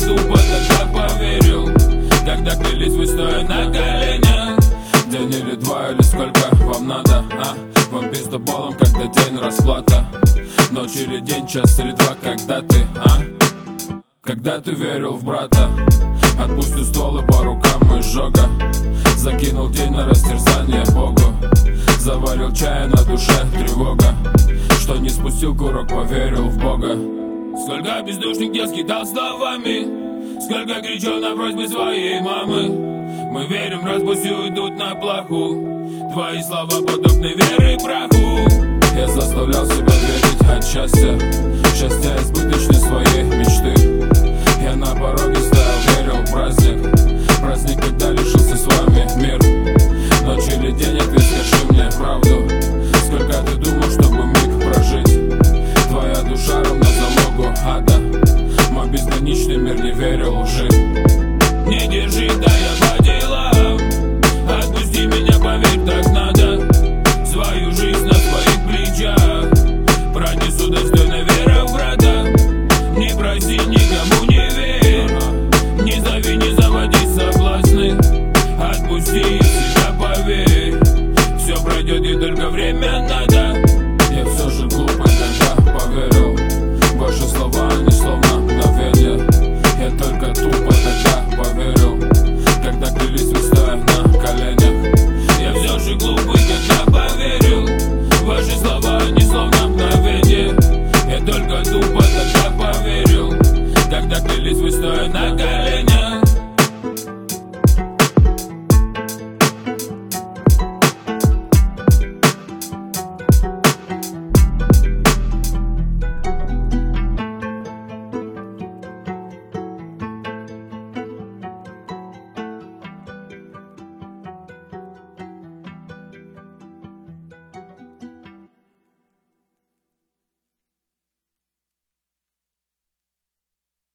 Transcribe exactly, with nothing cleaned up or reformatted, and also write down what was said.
тупо тогда поверил, когда клялись вы стоя на коленях. День или два, или сколько вам надо, а? Вам пиздоболом, когда день расплата. Ночь или день, час или два, когда ты, а? Когда ты верил в брата. Отпустил стволы по рукам изжога. Закинул день на растерзание Богу. Заварил чая, на душе тревога. Что не спустил курок, поверил в Бога. Сколько бездушных детских дал словами, сколько кричал на просьбы своей мамы. Мы верим, раз пусть уйдут на плаху. Твои слова подобны веры праху. Я заставлял себя верить от счастья, счастья избыточной своей мечты. Я на пороге стоял, верил в праздник, праздник, когда лишился с вами мир. Ночь или день, ответ, скажи мне правду. Сколько ты думал, чтобы миг прожить? Твоя душа равна залогу ада. Мой безграничный мир не верил лжи. Не держи, да я